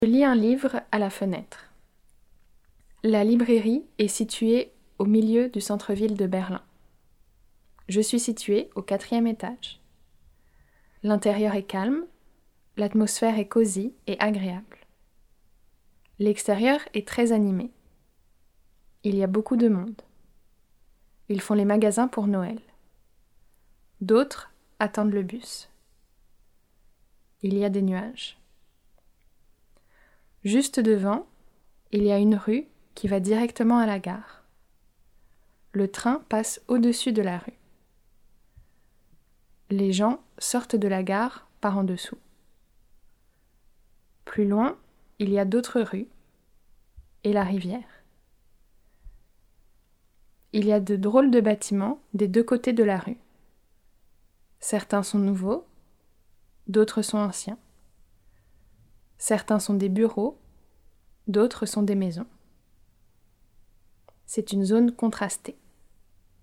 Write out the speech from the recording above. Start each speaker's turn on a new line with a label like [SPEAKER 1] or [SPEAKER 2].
[SPEAKER 1] Je lis un livre à la fenêtre. La librairie est située au milieu du centre-ville de Berlin. Je suis située au 4e étage. L'intérieur est calme, l'atmosphère est cosy et agréable. L'extérieur est très animé. Il y a beaucoup de monde. Ils font les magasins pour Noël. D'autres attendent le bus. Il y a des nuages. Juste devant, il y a une rue qui va directement à la gare. Le train passe au-dessus de la rue. Les gens sortent de la gare par en dessous. Plus loin, il y a d'autres rues et la rivière. Il y a de drôles de bâtiments des deux côtés de la rue. Certains sont nouveaux, d'autres sont anciens. Certains sont des bureaux, d'autres sont des maisons. C'est une zone contrastée.